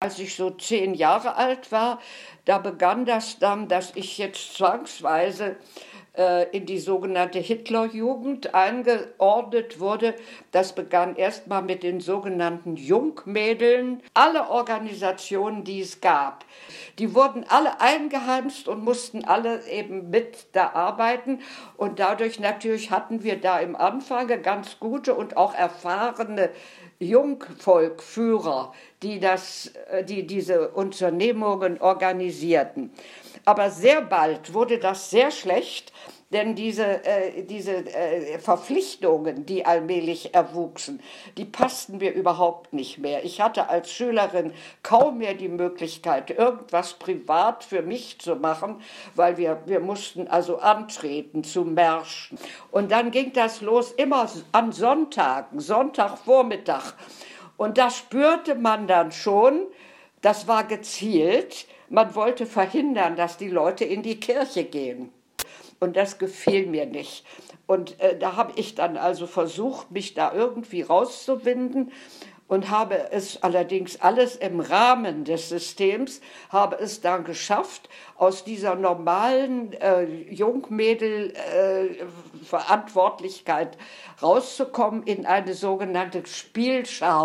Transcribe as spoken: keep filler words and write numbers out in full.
Als ich so zehn Jahre alt war, da begann das dann, dass ich jetzt zwangsweise äh, in die sogenannte Hitlerjugend eingeordnet wurde. Das begann erst mal mit den sogenannten Jungmädeln. Alle Organisationen, die es gab, die wurden alle eingeheimst und mussten alle eben mit da arbeiten. Und dadurch natürlich hatten wir da im Anfang ganz gute und auch erfahrene Jungvolkführer, die, das, die diese Unternehmungen organisierten. Aber sehr bald wurde das sehr schlecht, denn diese, äh, diese äh, Verpflichtungen, die allmählich erwuchsen, die passten mir überhaupt nicht mehr. Ich hatte als Schülerin kaum mehr die Möglichkeit, irgendwas privat für mich zu machen, weil wir, wir mussten also antreten zu Märschen. Und dann ging das los immer an Sonntagen, Sonntagvormittag. Und da spürte man dann schon, das war gezielt, man wollte verhindern, dass die Leute in die Kirche gehen. Und das gefiel mir nicht. Und äh, da habe ich dann also versucht, mich da irgendwie rauszuwinden und habe es allerdings alles im Rahmen des Systems, habe es dann geschafft, aus dieser normalen äh, Jungmädel-Verantwortlichkeit äh, rauszukommen in eine sogenannte Spielschar.